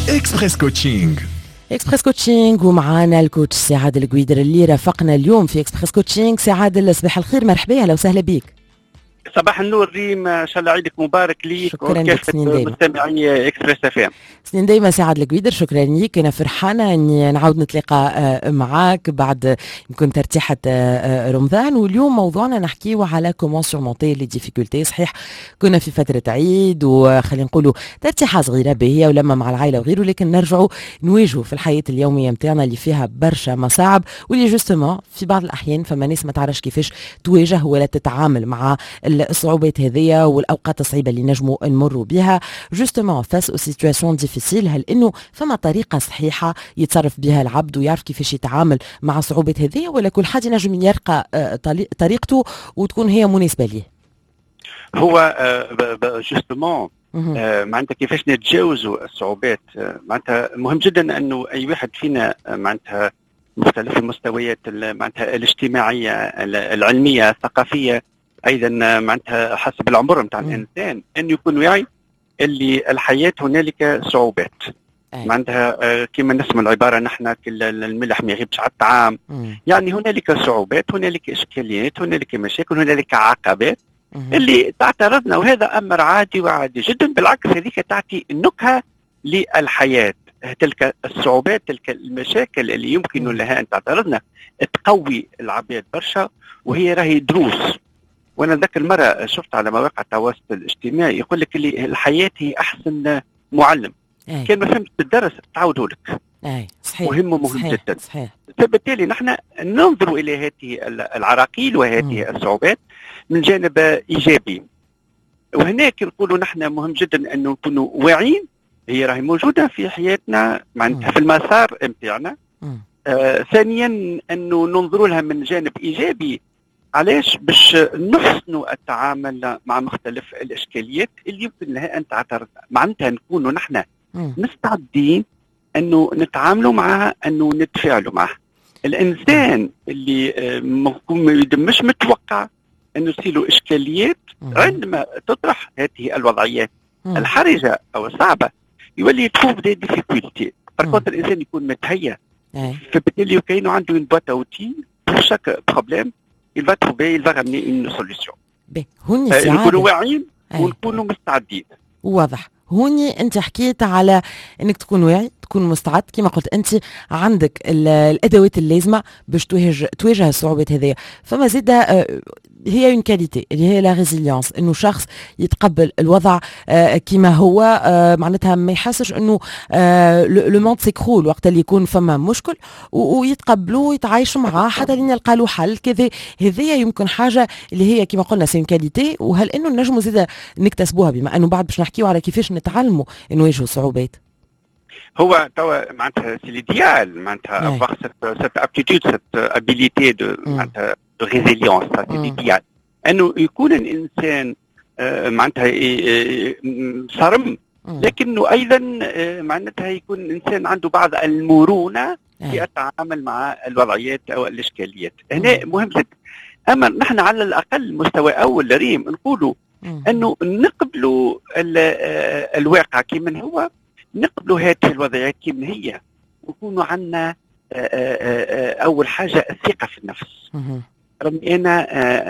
إكسبريس كوتشينج. إكسبريس كوتشينج ومعانا الكوتش سعاد القويدر اللي رافقنا اليوم في إكسبريس كوتشينج. سعاد صباح الخير، مرحبا، أهلا وسهلا بك. صباح النور ريم، ان شاء الله عيدك مبارك ليك وكافة مستمعي اكسبريس اف ام. سنين دايما سعاد القويدر، شكرا ليك. انا فرحانه اني نعاود نتلاقى معاك بعد يمكن ترتيحه رمضان، واليوم موضوعنا نحكيو على كومون سورمونتي لي ديفيكولتي. صحيح كنا في فتره عيد وخلينا نقولوا ترتيحه صغيره باهيه ولما مع العائله وغيره، لكن نرجعوا نواجهوا في الحياه اليوميه نتاعنا اللي فيها برشا مصاعب، واللي جوستومون في بعض الاحيان فما ناس ما تعرفش كيفاش تواجه ولا تتعامل مع الصعوبات هذيا والاوقات الصعيبه اللي نجموا نمروا بها. جوستومون فاس او سيتواسيون ديفيسيل، هل انه فما طريقه صحيحه يتصرف بها العبد ويعرف كيفاش يتعامل مع الصعوبات هذيا، ولا كل حد ينجم يلقى طريقته وتكون هي مناسبه ليه؟ هو جوستومون معناتها كيفاش نتجاوزوا الصعوبات. معناتها مهم جدا انه اي واحد فينا معناتها مختلف المستويات معناتها الاجتماعيه العلميه الثقافيه، ايضا معناتها حسب العمر نتاع الانسان، انه يكون واعي اللي الحياه هنالك صعوبات. معناتها كما نسمع العباره نحن كل الملح ما يغيبش على الطعام. يعني هنالك صعوبات، هنالك اشكاليات، هنالك مشاكل، هنالك عقبات اللي تعترضنا، وهذا امر عادي وعادي جدا. بالعكس هذيك تعطي نكهه للحياه. تلك الصعوبات، تلك المشاكل اللي يمكن لها ان تعترضنا تقوي العباد برشا، وهي راهي دروس. وانا ذاك المره شفت على مواقع التواصل الاجتماعي يقول لك اللي الحياه هي احسن معلم. كان ما فهمت الدرس تعاوده لك. صحيح. مهم صحيح. جدا. صحيح. فبالتالي نحن ننظر الى هذه العراقيل وهذه الصعوبات من جانب ايجابي. وهناك نقولوا نحن مهم جدا انه نكونوا واعيين، هي راهي موجوده في حياتنا معناتها في المسار نتاعنا. ثانيا انه ننظروا لها من جانب ايجابي. علاش؟ باش نحسنوا التعامل مع مختلف الاشكاليات اللي يمكن لها ان تعترض. معناتها نكونوا نحن مستعدين انه نتعاملوا معها، انه نتفاعلوا معها. الانسان اللي مش متوقع انه تصير اشكاليات عندما تطرح هذه الوضعيات الحرجه او الصعبه، يولي يتفوق دي ديفيكولتي. بركوت الانسان يكون متهيأ، فبالتالي كاينو عنده une boîte à outils pour chaque problème. il va trouver, il va ramener une solution. هوني سعادة نكونوا واعيين ونكونوا مستعدين. واضح. هوني انت حكيت على انك تكون واعي، تكون مستعد، كما قلت انت عندك الادوات اللازمه باش تواجه الصعوبات هذه. فما زيد هي اون كاليتي اللي هي لا ريزيليونس، انه شخص يتقبل الوضع كما هو، معناتها ما يحسش انه لو موند سيكرول وقت اللي يكون فما مشكل، ويتقبلوا ويتعايشوا معاه حتى لين يلقى له حل كذا. هذه يمكن حاجه اللي هي كما قلنا سي اون كاليتي. وهل انه نجموا زيد نكتسبوها بما انه بعد باش نحكيو على كيفاش نتعلموا نواجهوا الصعوبات؟ هو توا معناتها سي ليديال معناتها افواغ سيت ابتيتود سيت ابيليتي دو معناتها دو ريزيليونس. سي ليديال انه يكون الانسان معناتها صارم، لكنه ايضا معناتها يكون الانسان عنده بعض المرونه في التعامل مع الوضعيات او الاشكاليات. هنا مهم جدا. اما نحن على الاقل مستوى اول ريم نقولوا انه نقبلوا الواقع كما هو، نقبلوا هذه الوضعيات كما هي، ونكونوا عندنا اول حاجه الثقه في النفس. رغم انا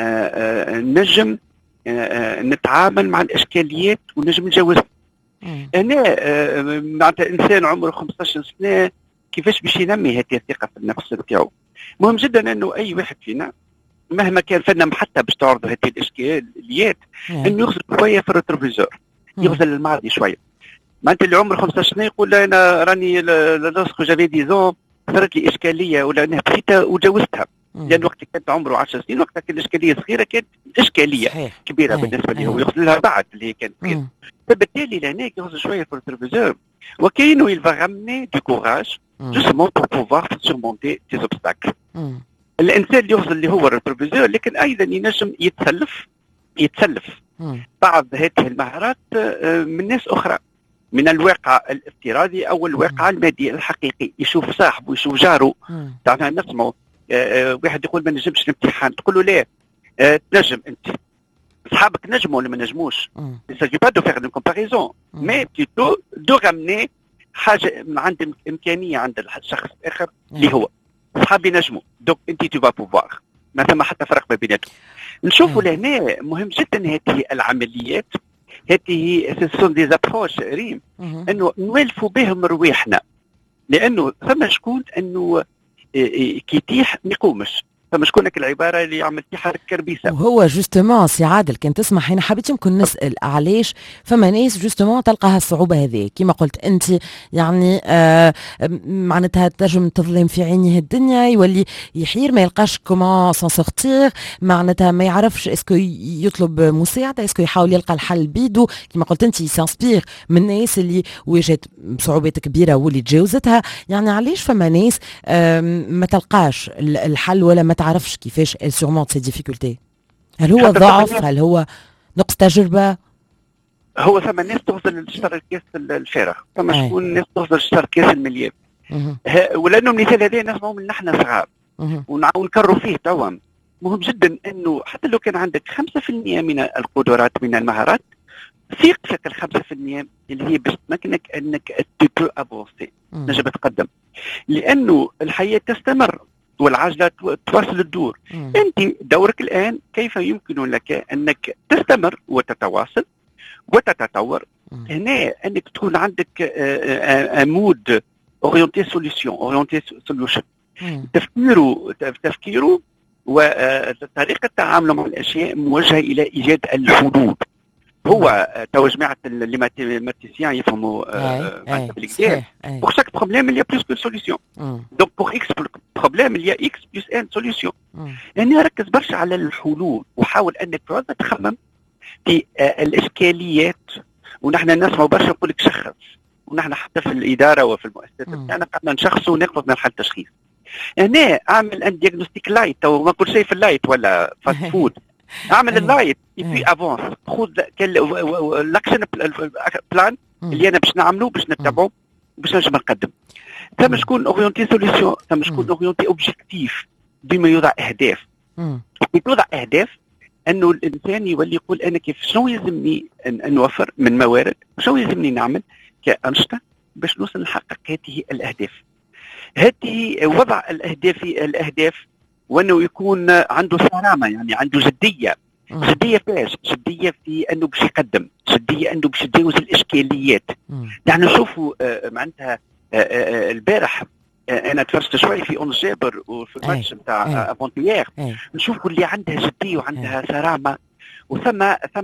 نجم نتعامل مع الاشكاليات ونجم نتجاوزها. انا معناتها انسان عمره 15 سنه كيفاش باش ينمي هذه الثقه في النفس نتاعو؟ مهم جدا انه اي واحد فينا مهما كان فنم حتى باش تعرض هذه الاشكاليات انه يغزل شويه في الريتروفيزور، يغزل الماضي شويه. معناتها اللي عمره 15 سنه يقول لا انا راني لوسكو جافي ديزون صارت لي اشكاليه ولا انا بسيطه وجاوزتها، لان وقت كانت عمره 10 سنين وقتها كانت الاشكاليه صغيره كانت اشكاليه كبيره بالنسبه له، ويغزل لها بعد اللي هي كانت كبيره. فبالتالي لهناك يغزل شويه في الريتروفيزور، وكاينو il va ramener du courage justement pour pouvoir surmonter ces obstacles. الانسان اللي يغزل اللي هو الريتروفيزور، لكن ايضا ينجم يتسلف بعض هذه المهارات من ناس اخرى، من الواقع الافتراضي او الواقع المادي الحقيقي. يشوف صاحبه، يشوف جاره. تعرفنا نسمعوا واحد يقول ما نجمش الامتحان، تقول له لا تنجم انت. اصحابك نجموا ولا ما نجموش. Il ne s'agit pas de faire une comparaison, mais plutôt de ramener حاجه عند امكانيه عند الشخص الاخر اللي هو صحابي نجموا دوك انت تبا بوفوار، ما ثم حتى فرق ما بيناتهم. نشوفوا لهنا مهم جدا هذه العمليات، هذه سون دي زابروش ريم انه نولفوا بهم رواحنا، لانه ثم شكون انه كي يتيح ما يقومش، فما شكونك العباره اللي يعمل يحرك كربيسه. وهو جوستومون سي عادل كان تسمح هنا حبيت يمكن نسال علاش فما ناس جوستومون تلقى هالصعوبه هذه كما قلت انت، يعني معناتها تنجم تظلم في عينه الدنيا، يولي يحير ما يلقاش كومون سون سورتير، معناتها ما يعرفش اسكو يطلب مساعده، اسكو يحاول يلقى الحل بيدو، كما قلت انت يسانسبير من الناس اللي واجهت صعوبات كبيره واللي تجاوزتها. يعني علاش فما ناس ما تلقاش الحل ولا ما تعرفش كيفاش سورمونت سي ديفيكولتي؟ هل هو ضعف؟ هل هو نقص تجربه؟ هو ثم ناس تغزل تشتري الكاس الفارغ، ثم شكون ناس تغزل تشتري الكاس المليان. ولانه المثال هذا نسمعوا من نحن صغار ونكرروا فيه توا. مهم جدا انه حتى لو كان عندك 5% من القدرات من المهارات، ثق فيك ال 5% اللي هي باش تمكنك انك تبو افونسي، نجم تقدم، لانه الحياه تستمر والعجله تواصل الدور. انت دورك الان كيف يمكن لك انك تستمر وتتواصل وتتطور. هنا انك تكون عندك مود اورينتي سوليوشن، تفكيره وطريقه تعامله مع الاشياء موجهه الى ايجاد الحلول. هو تو جماعه الماتيسيان يفهموا بالكدا pour chaque problème il y a plus qu'une solution. Donc pour x problème il y a x plus n solution. يعني ركز برشا على الحلول وحاول انك تخمم في الاشكاليات. ونحن نسمع برشا نقول لك شخص، ونحن حتى في الاداره وفي المؤسسات بتاعنا قعدنا نشخصوا وناخذ مرحله تشخيص. هنا اعمل ان ديagnostic لايت، او ما كل شيء في اللايت ولا فاست فود. اعمل اللايت يبي افونس، خذ الاكشن بلان اللي انا باش نعملوه باش نتبعه باش نجم نقدم. ثم شكون اورينتي سوليسيون، ثم شكون اورينتي اوبجيكتيف، بما يوضع اهداف. كي توضع اهداف انه الانسان يولي يقول انا كيف شنو يلزمني نوفر من موارد، شنو يلزمني نعمل كأنشطة باش نوصل نحقق هذه الاهداف. هذه وضع الاهداف وانه يكون عنده صرامه، يعني عنده جديه. جديه فاش؟ جديه في انه باش يقدم، جديه انه باش يتجاوز الاشكاليات. يعني نشوفوا معناتها البارح انا تفرجت شوي في اون جابر وفي الماتش نتاع افونتيير، نشوفوا اللي عندها جديه وعندها صرامه، وثم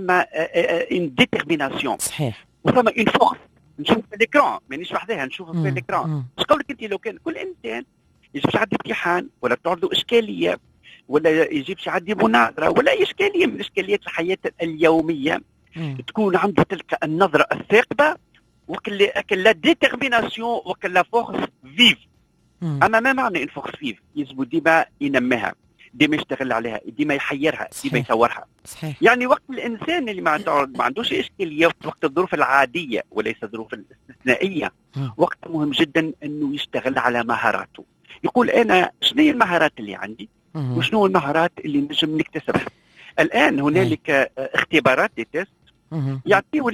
ان ديتيرميناسيون صحيح، وثم ان فورس. نشوف في الاكران مانيش وحدها، نشوف في الاكران. اش قولك انت لو كان كل انسان يجيب يعدي امتحان ولا تعرض اشكاليه ولا يجيب يعدي مناظره ولا اي اشكاليه من اشكاليات الحياه اليوميه، تكون عنده تلك النظره الثاقبه وكلا ديتيرميناسيون وكلا فورس فيف. اما ما معنى ان فورس فيف؟ يجب ديما ينميها، ديما يشتغل عليها، ديما يحيرها، ديما يطورها. يعني وقت الانسان اللي ما عندوش اشكاليه، وقت الظروف العاديه وليس الظروف الاستثنائيه، وقت مهم جدا انه يشتغل على مهاراته. يقول انا شنو هي المهارات اللي عندي وشنو المهارات اللي نجم نكتسبها. الان هنالك اختبارات دي تيست يعطيو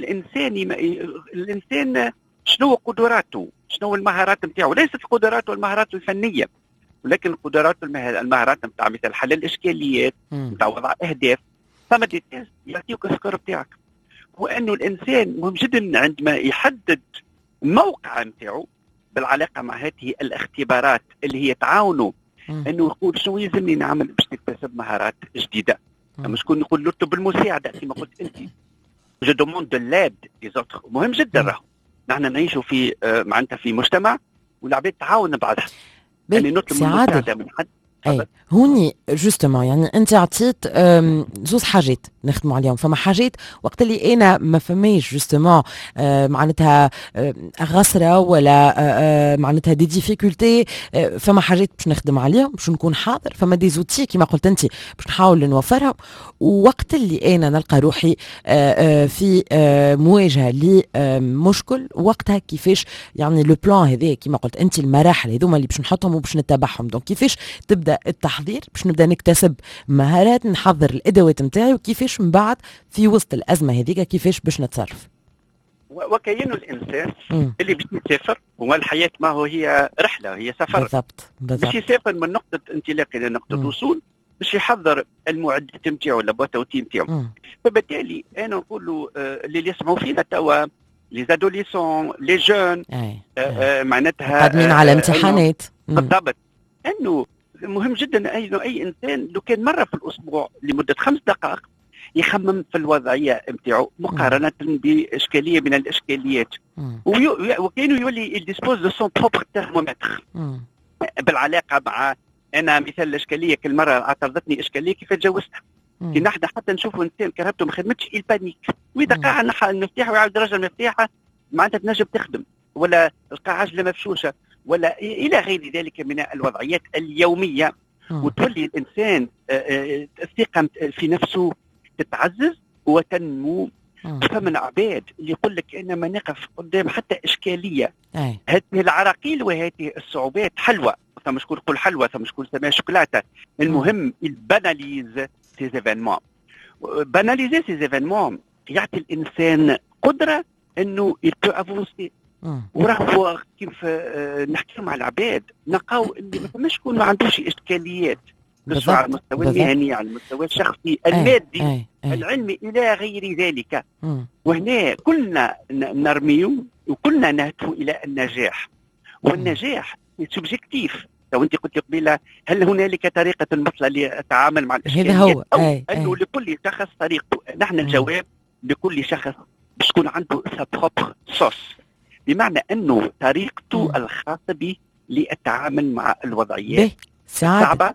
الانسان شنو قدراته، شنو المهارات نتاعو، ليست القدرات والمهارات الفنيه، ولكن القدرات المهارات نتاع مثل حل الاشكاليات، نتاع وضع اهداف. ثم دي تيست يعطيوك السكور نتاعك. وانه الانسان مهم جدا عندما يحدد الموقع نتاعو بالعلاقه مع هذه الاختبارات اللي هي تعاونوا انه يقول شنو يلزمني نعمل باش نكتسب مهارات جديده. اما شكون يقول نطلب المساعده كما قلت انت، جو دوموند دو لاد دي زوتر. مهم جدا راهو نحن نعيشوا في معناتها في مجتمع والعباد تعاون بعضها، يعني نطلب المساعده من حد. اي هوني جوستومون يعني انت عطيت زوز حاجات نخدموا عليهم. فما حاجات وقت اللي انا ما فماش جوستومون معناتها غسره ولا معناتها دي ديفيكولتي، فما حاجات باش نخدم عليهم باش نكون حاضر. فما دي زوتي كما قلت انت باش نحاول نوفرها. ووقت اللي انا نلقى روحي في مواجهه لمشكل، وقتها كيفاش يعني لو بلان هذا كما قلت انت، المراحل هذوما اللي باش نحطهم وباش نتبعهم. دونك كيفاش تبدا التحضير باش نبدا نكتسب مهارات، نحضر الادوات نتاعي، وكيفاش من بعد في وسط الازمه هذيك كيفاش باش نتصرف. وكأنه الانسان اللي باش يسافر، والحياه ما هي رحله، هي سفر. بالضبط باش يسافر من نقطه انطلاق الى نقطه وصول، باش يحضر المعدات نتاعو ولا بوتوتي نتاعو. فبالتالي انا نقول له اللي يسمعوا فينا توا، لي زادوليسون، لي جون، معناتها قادمين على امتحانات. بالضبط، انه مهم جدا اي انسان لو كان مره في الاسبوع لمده 5 دقائق يخمم في الوضعيه نتاعو مقارنه باشكاليه من الاشكاليات، وكانه يولي يديسبوز دو سون بروبر ترمومتر بالعلاقه مع. انا مثال الاشكاليه، كل مره اعترضتني اشكاليه كيف تجاوزتها. كي نحن حتى نشوفوا انسان كرهبته ما خدمتش البانيك، واذا قاع المفتاح ويعاود رجع المفتاح معناتها تنجم تخدم، ولا القاع عجله مفشوشه، ولا الى غير ذلك من الوضعيات اليوميه. وتولي الانسان الثقه في نفسه تتعزز وتنمو. فمن عباد اللي يقول لك انا ما نقف قدام حتى اشكاليه، هذه العراقيل وهذه الصعوبات حلوه، ثم شكون يقول حلوه، ثم شكون سماها شوكولاته. المهم الباناليز سي زيفينمون. باناليزي سي زيفينمون يعطي الانسان قدره انه يبو افونسي. وراهو كيف نحكيو مع العباد نلقاو اللي ما فماش شكون ما عندوش اشكاليات، مش على المستوى المهني، على المستوى الشخصي، المادي، العلمي الى غير ذلك. وهنا كلنا نرميو وكلنا نهدف الى النجاح، والنجاح سوبجيكتيف. لو انت قلت قبيله هل هنالك طريقه مثلى للتعامل مع الاشكاليات؟ هذا هو انه لكل شخص طريقته. نحن الجواب لكل شخص باش يكون عنده سا بروبر صوص، بمعنى انه طريقته الخاصه به للتعامل مع الوضعيات الصعبه.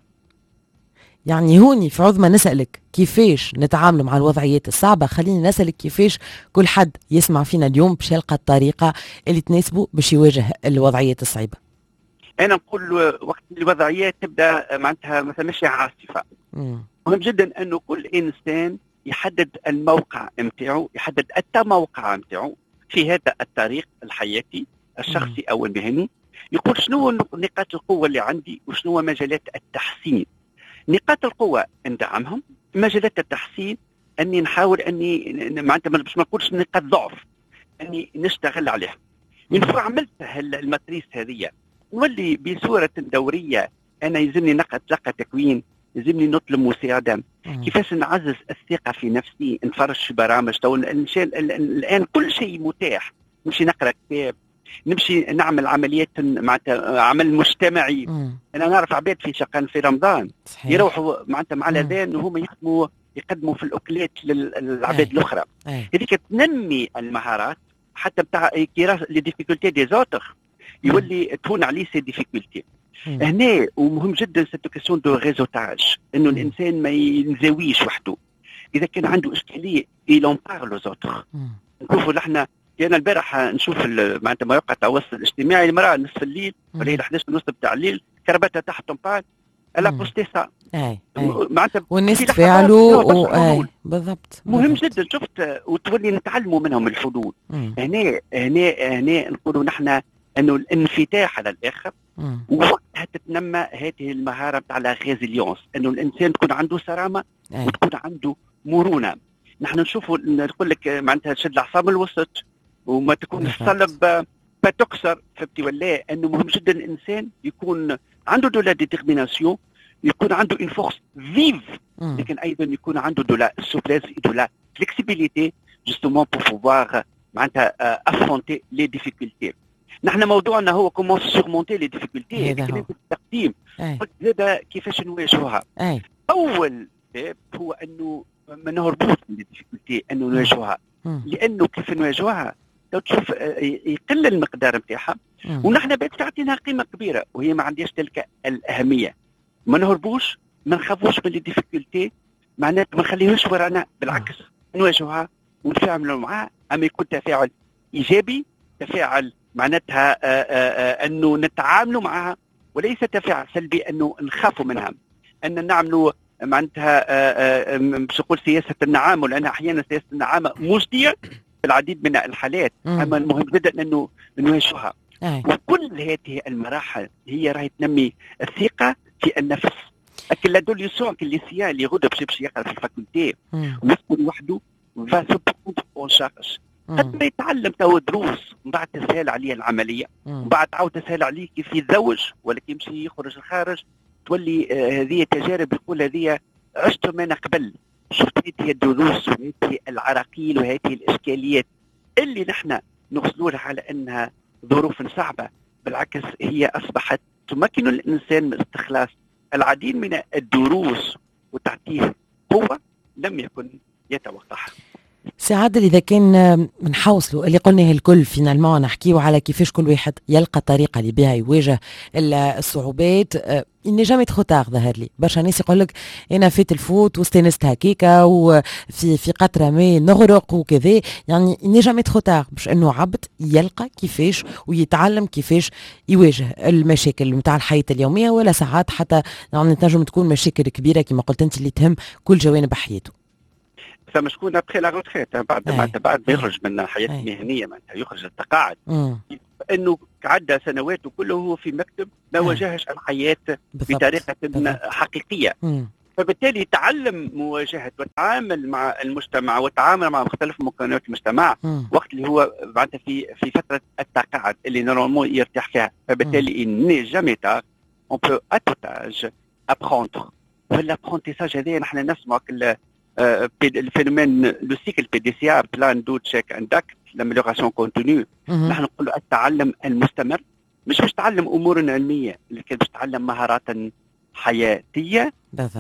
يعني هوني في عظمى نسألك كيفاش نتعامل مع الوضعيات الصعبة، خليني نسألك كيفاش كل حد يسمع فينا اليوم باش يلقى الطريقة اللي تناسبه باش يواجه الوضعيات الصعبة. أنا نقول وقت الوضعيات تبدأ معناتها مثلا ماشي عاصفة، مهم جدا أنه كل إنسان يحدد الموقع نتاعو، يحدد التموقع نتاعو في هذا الطريق الحياتي الشخصي أو المهني. يقول شنو نقاط القوة اللي عندي وشنو مجالات التحسين. نقاط القوة ندعمهم، مجالات التحسين اني نحاول اني معناتها باش ما نقولش نقاط ضعف اني نشتغل عليها. من فوق عملت الماتريس هذه نولي بصورة دورية انا يلزمني نتلقى تكوين، يلزمني نطلب مساعدة، كيفاش نعزز الثقة في نفسي، نفرش في برامج. تو الان كل شيء متاح، نمشي نقرا كتاب، نمشي نعمل عمليات معناتها عمل مجتمعي. انا نعرف عباد في شقان في رمضان يروحوا معناتها مع الاذان وهم يقدموا في الاكلات للعباد الاخرى. هذيك تنمي المهارات حتى بتاع لي ديفيكولتي دي زوتر، يولي تهون عليه سي ديفيكولتي هنا. ومهم جدا سيتو كيسيون دو ريزوتاج، انه الانسان ما ينزويش وحده. اذا كان عنده اشكاليه يلون بارلو زوتر. نشوفوا نحن انا البارح نشوف معناتها مواقع التواصل الاجتماعي، المراه نصف الليل ولا 11 ونص بتاع الليل كربتها تحت طنبال الا بوستي سا معناتها والناس تفاعلوا بالضبط. مهم جدا شفت، وتولي نتعلموا منهم الحلول. هنا نقولوا نحن انه الانفتاح على الاخر، ووقتها تتنمى هذه المهاره تاع لا ريزيليونس، انه الانسان تكون عنده صرامه وتكون عنده مرونه. نحن نشوفوا نقول لك معناتها تشد الاعصاب الوسط وما تكون الصلب فتكسر، فهمتي ولا؟ انه مهم جدا الانسان يكون عنده دو لا ديتيرميناسيون، يكون عنده اون فورس فيف، لكن ايضا يكون عنده دو لا سوبليس دو لا فليكسيبيليتي جوستومون بور بوفوار معناتها افونتي لي ديفيكولتي. نحن موضوعنا هو كومون سورمونتي لي ديفيكولتي، لكن التقديم زاد كيفاش نواجهوها. اول باب هو انه ما نهربوش من الديفيكولتي، انه نواجهوها. لانه كيف نواجهوها لو تشوف يقل المقدار نتاعها، ونحن بعد تعطينا قيمه كبيره وهي ما عندهاش تلك الاهميه. ما نهربوش، ما نخافوش من الديفيكولتي، معناتها ما نخليهوش ورانا، بالعكس نواجهها ونتفاعلوا معها، اما يكون تفاعل ايجابي، تفاعل معناتها انه نتعاملوا معها، وليس تفاعل سلبي انه نخافوا منها، ان نعملوا معناتها باش نقول سياسه النعام، لان احيانا سياسه النعام مجديه في العديد من الحالات. اما المهم جدا انه نواجهها. وكل هذه المراحل هي راهي تنمي الثقه في النفس. لكن لادوليسون اللي غدا باش يقرا في الفاكولتي ويسكن وحده فا سو اون شارج، قد ما يتعلم تو دروس من بعد تسهل عليه العمليه، ومن بعد تعاود تسهل عليه كيف يتزوج ولا كيف يمشي يخرج الخارج. تولي هذه تجارب يقول هذه عشت من قبل، شفت هذه الدروس وهذه العراقيل وهذه الاشكاليات اللي نحن نغسلوها على انها ظروف صعبه، بالعكس هي اصبحت تمكن الانسان من استخلاص العديد من الدروس وتعطيه قوه لم يكن يتوقعها. سي عادل، اذا كان نحوصلوا اللي قلناه الكل فينالمون نحكيو على كيفاش كل واحد يلقى طريقه اللي بها يواجه الصعوبات، إني جامي تخو تاغ ظهر لي برشا ناس يقول لك انا فيت الفوت واستانست هكيكا وفي قطره ما نغرق وكذا، يعني إني جامي تخو تاغ باش انه عبد يلقى كيفاش ويتعلم كيفاش يواجه المشاكل نتاع الحياه اليوميه، ولا ساعات حتى يعني تنجم تكون مشاكل كبيره كما قلت انت اللي تهم كل جوانب حياته. فما شكون ابخي لا روتريت بعد ما يخرج من الحياه المهنيه، معناتها يخرج التقاعد، انه عدى سنوات وكله هو في مكتب ما واجهش الحياه بطريقه حقيقيه. فبالتالي تعلم مواجهه والتعامل مع المجتمع والتعامل مع مختلف مكونات المجتمع وقت اللي هو معناتها في فتره التقاعد اللي نورمالمون يرتاح فيها. فبالتالي ني جامي تار اون بو اتوتاج ابخوندر. والابخونتيساج هذا نحن نسمع الفينومين لو سيكل بي دي سي ار بلان دو تشيك اند اكت لاميليوراسيون كونتينيو. نحن نقولوا التعلم المستمر مش باش تعلم امور علميه، لكن باش تعلم مهارات حياتيه.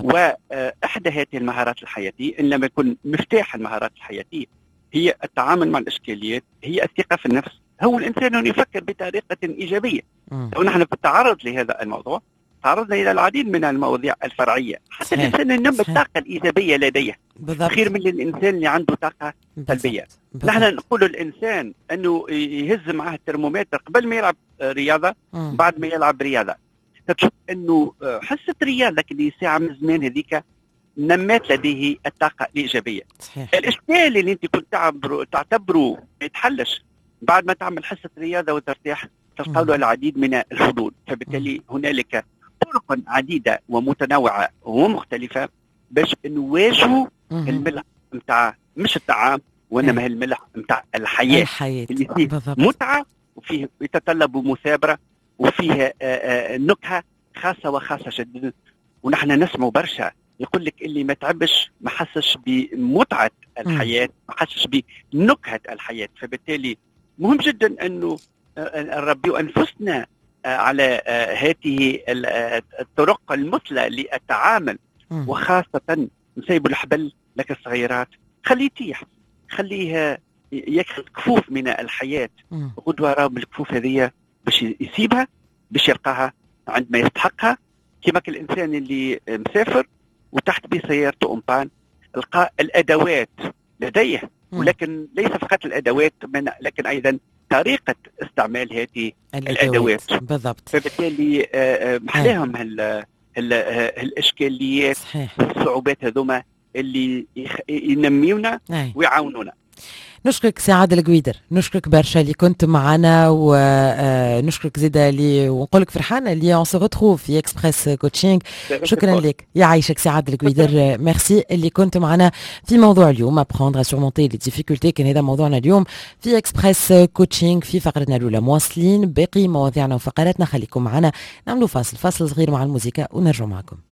واحدى هذه المهارات الحياتيه ان لم يكن مفتاح المهارات الحياتيه هي التعامل مع الاشكاليات، هي الثقه في النفس. هو الانسان ان يفكر بطريقه ايجابيه. ونحن في التعرض لهذا الموضوع تعرضنا الى العديد من المواضيع الفرعيه، حتى الانسان ينمي الطاقه الايجابيه لديه خير من الانسان اللي عنده طاقه سلبيه. نحن نقول للانسان انه يهز معه الترمومتر قبل ما يلعب رياضه بعد ما يلعب رياضه. تشوف انه حصه رياضه اللي ساعه من زمان هذيك نمت لديه الطاقه الايجابيه. الاشكال اللي انت كنت تعتبره ما يتحلش بعد ما تعمل حصه رياضه وترتاح تلقى له العديد من الحلول. فبالتالي هنالك طرق عديدة ومتنوعة ومختلفة باش نواجهوا الملح نتاع مش الطعام وانما الملح نتاع الحياة اللي فيه متعة وفيه يتطلب مثابرة وفيه نكهة خاصة وخاصة جدا. ونحن نسمع برشا يقول لك اللي ما تعبش ما حسش بمتعة الحياة، ما حسش بنكهة الحياة. فبالتالي مهم جدا انه نربيو انفسنا على هذه الطرق المثلى للتعامل، وخاصة نسيب الحبل لك الصغيرات، خليه يتيح، خليه ياكل كفوف من الحياة. غدوة راه بالكفوف هذه باش يسيبها باش يلقاها عندما يستحقها. كما الإنسان اللي مسافر وتحت بسيارته أمبان لقى الأدوات لديه، ولكن ليس فقط الأدوات لكن أيضا طريقة استعمال هذه الأدوات بالضبط. فبالتالي محلاهم الإشكاليات والصعوبات هذوما اللي ينميونا ويعاونونا. نشكرك سي عادل قويدر، نشكرك برشا اللي كنت معنا، ونشكرك زيدا اللي ونقولك فرحانه اللي اون سو ريتروف في اكسبريس كوتشينغ. شكرا لك، يعيشك سي عادل قويدر. ميرسي اللي كنت معنا في موضوع اليوم ابروندر سورمونتي لي ديفيكولتي. كان هذا موضوعنا اليوم في اكسبريس كوتشينغ. في فقرتنا الاولى مواصلين باقي مواضيعنا وفقراتنا، خليكم معنا نعملوا فاصل صغير مع الموسيقى ونرجع معكم.